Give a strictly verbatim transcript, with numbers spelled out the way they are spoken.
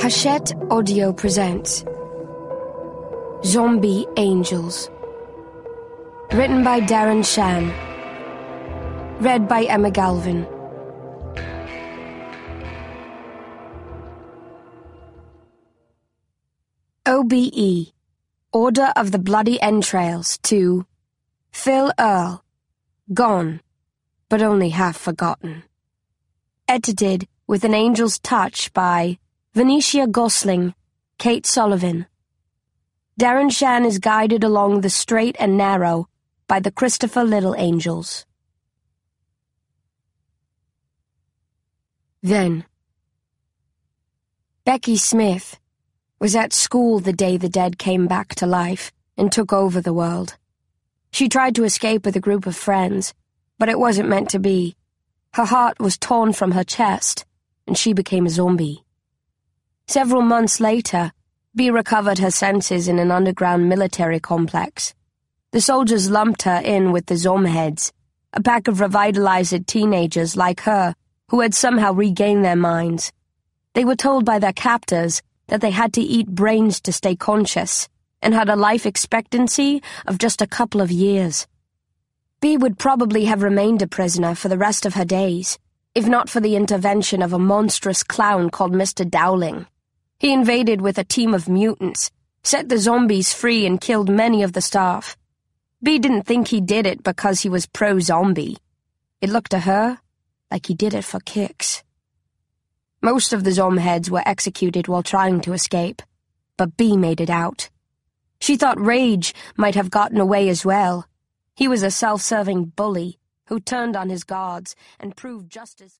Hachette Audio presents Zombie Angels. Written by Darren Shan. Read by Emma Galvin. O B E Order of the Bloody Entrails to Phil Earle. Gone, but only half forgotten. Edited with an angel's touch by Venetia Gosling, Kate Sullivan. Darren Shan is guided along the straight and narrow by the Christopher Little Angels. Then, Becky Smith was at school the day the dead came back to life and took over the world. She tried to escape with a group of friends, but it wasn't meant to be. Her heart was torn from her chest, and she became a zombie. Several months later, Bea recovered her senses in an underground military complex. The soldiers lumped her in with the Zomheads, a pack of revitalized teenagers like her who had somehow regained their minds. They were told by their captors that they had to eat brains to stay conscious and had a life expectancy of just a couple of years. Bea would probably have remained a prisoner for the rest of her days, if not for the intervention of a monstrous clown called Mister Dowling. He invaded with a team of mutants, set the zombies free and killed many of the staff. Bea didn't think he did it because he was pro-zombie. It looked to her like he did it for kicks. Most of the Zomheads were executed while trying to escape, but Bea made it out. She thought Rage might have gotten away as well. He was a self-serving bully who turned on his guards and proved just as...